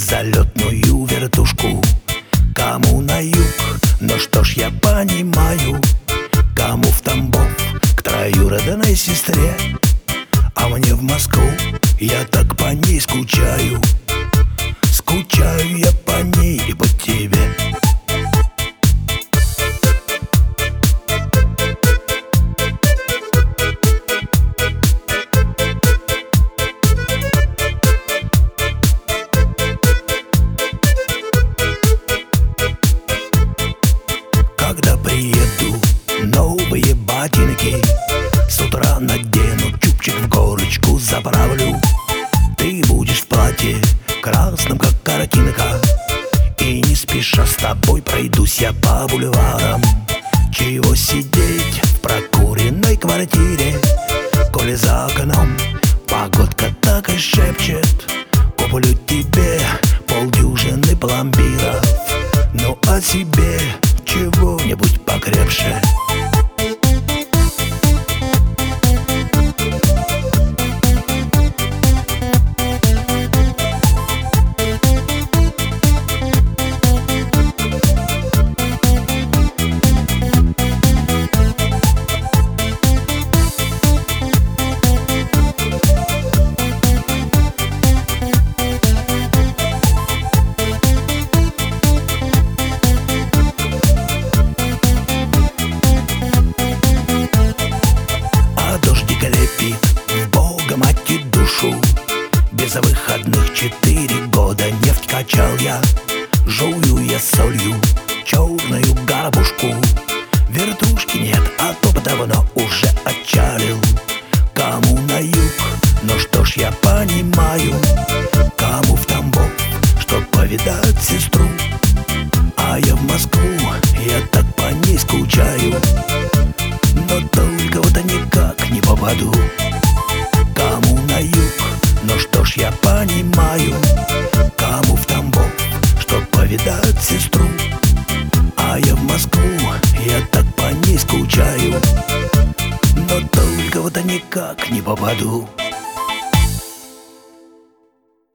залетную вертушку. Кому на юг, но что ж я понимаю, кому в Тамбов к троюродной сестре, а мне в Москву, я так по ней скучаю. Скучаю я по ней и по тебе. Когда приеду, новые ботинки с утра надену, чубчик в горочку заправлю. Ты будешь в платье красном, как картинка, и не спеша с тобой пройдусь я по бульварам. Чего сидеть в прокуренной квартире, коли за окном погодка так и шепчет. Куплю тебе полдюжины пломбиров, ну а себе чего-нибудь покрепше. Без выходных 4 года нефть качал я, жую я солью черную горбушку. Вертушки нет, а топ давно уже отчалил. Кому на юг, но что ж я понимаю, кому в Тамбов, чтоб повидать сестру. А я в Москву, я так по ней скучаю, но только вот никак не попаду. Кому на юг, но что ж я понимаю, кому в Тамбов, чтоб повидать сестру. А я в Москву, я так по ней скучаю, но только вот никак не попаду.